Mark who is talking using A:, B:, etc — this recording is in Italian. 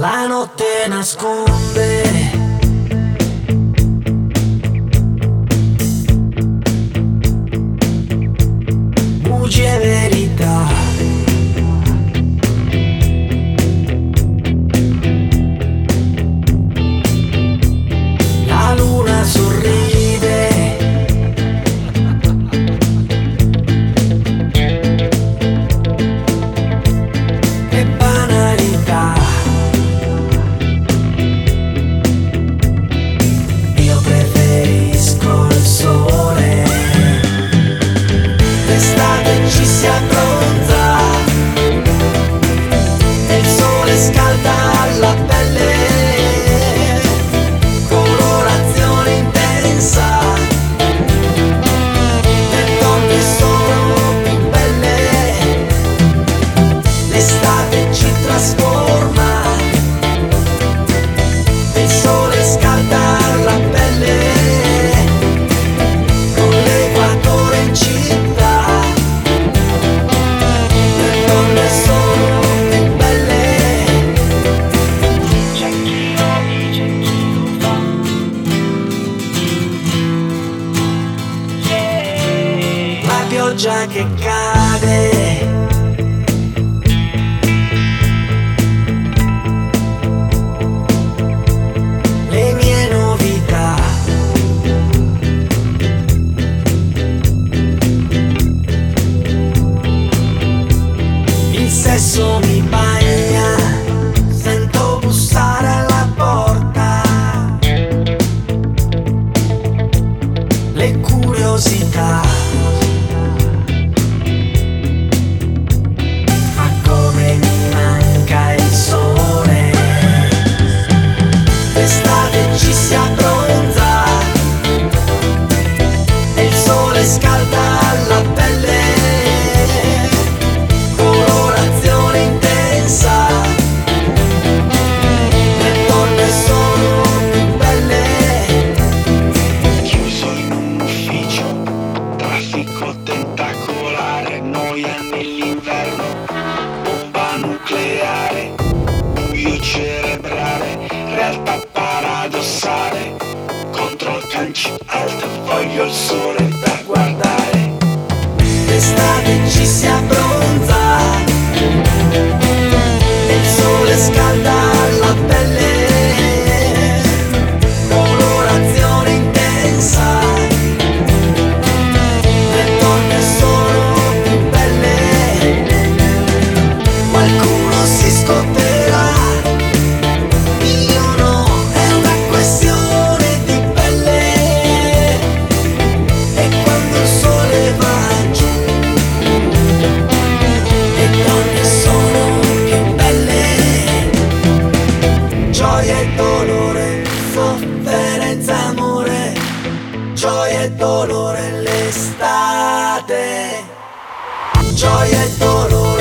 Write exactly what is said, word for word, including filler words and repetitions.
A: la notte nasconde bugie e verità. La luna sorride e banalità. Io preferisco il sole, l'estate ci si abbronza e il sole scalda la pelle. Colorazione intensa, le donne sono più belle, l'estate ci trasforma, il sole scalda la pelle, con l'equatore in città, le donne sono più belle. C'è chi lo dice e chi lo fa. La pioggia che cade, le mie novità, il sesso mi bagna, sento bussare alla porta, le curiosità. Ma come mi manca il sole, l'estate ci si abbronza e il sole scalda la pelle. Colorazione intensa, le donne sono più belle.
B: Chiuso in un ufficio, traffico tentacolare, noia nell'inverno, bomba nucleare, buio cerebrale, realtà paradossale, control canci alto, voglio il sole da guardare.
A: L'estate ci si abbronza e il sole scalda la pelle. Colorazione intensa, le donne sono più belle. Qualcuno si scotterà, io no, è una questione di pelle. E quando il sole va giù, le donne sono più belle. Gioia e dolore, sofferenza e amore, gioia e dolore l'estate, gioia e dolore.